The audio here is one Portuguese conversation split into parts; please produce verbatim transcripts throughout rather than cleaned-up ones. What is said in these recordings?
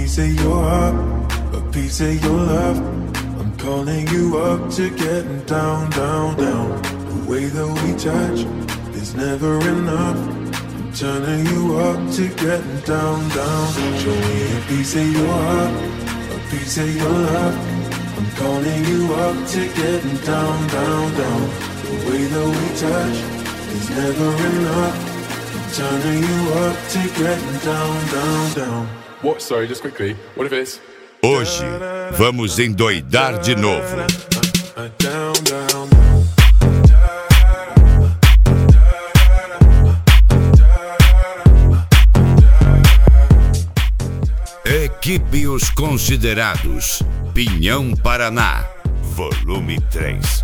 piece of your heart, a piece of your love. I'm calling you up to getting down, down, down. The way that we touch is never enough. I'm turning you up to getting down, down. Show me a piece of your heart, a piece of your love. I'm calling you up to getting down, down, down. The way that we touch is never enough. I'm turning you up to getting down, down, down. What? Sorry, just quickly. What if it's... Hoje, vamos endoidar de novo. Down, down. Equipe Os Considerados, Pinhão, Paraná, volume três.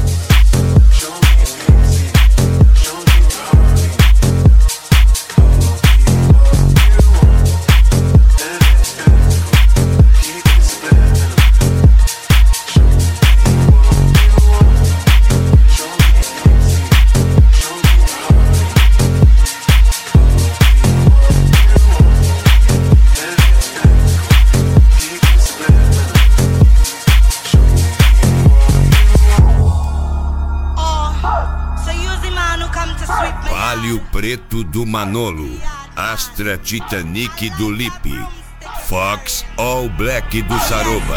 Palio Preto do Manolo, Astra Titanic do Lipe, Fox All Black do Saroba.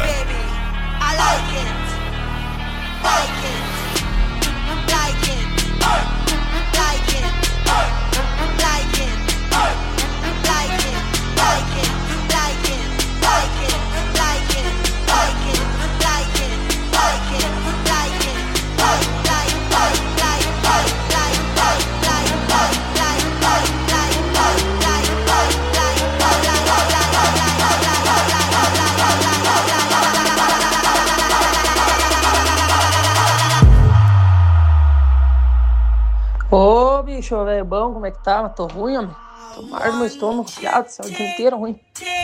Ô, bicho, velho, bom, como é que tá? Tô ruim, homem. Tô mar do meu estômago, fiado, o dia inteiro ruim.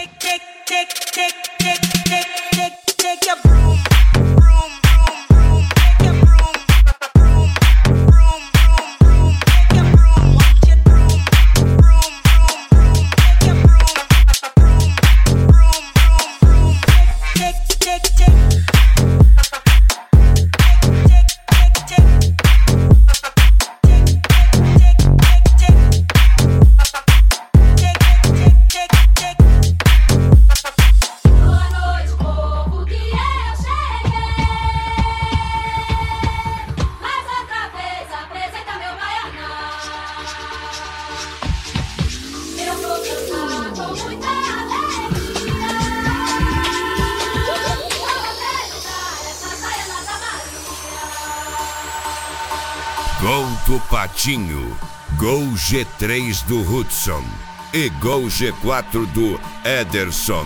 Gol do Patinho, Gol G três do Hudson e Gol G quatro do Ederson.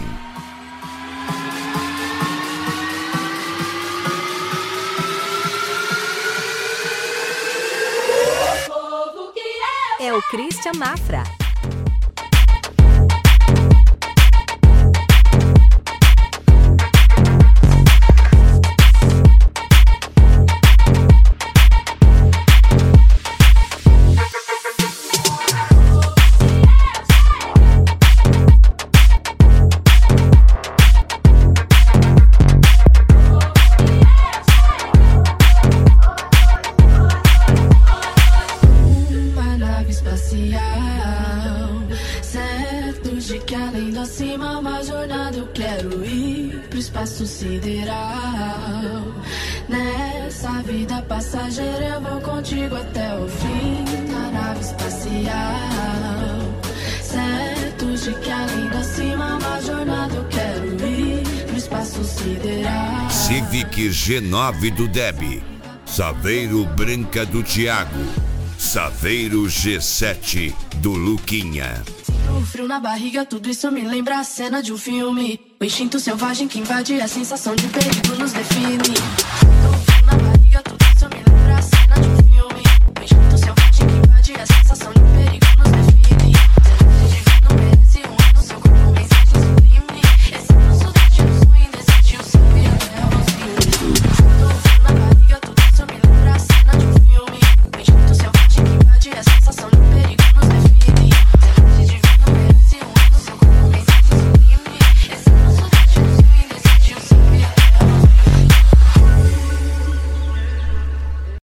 É o Christian Mafra. Sideral. Nessa vida passageira eu vou contigo até o fim da nave espacial. Certo de que além da cima uma jornada eu quero ir pro espaço sideral. Civic G nove do Deb, Saveiro Branca do Thiago, Saveiro G sete do Luquinha. O frio na barriga, tudo isso me lembra a cena de um filme. O instinto selvagem que invade, a sensação de perigo nos define.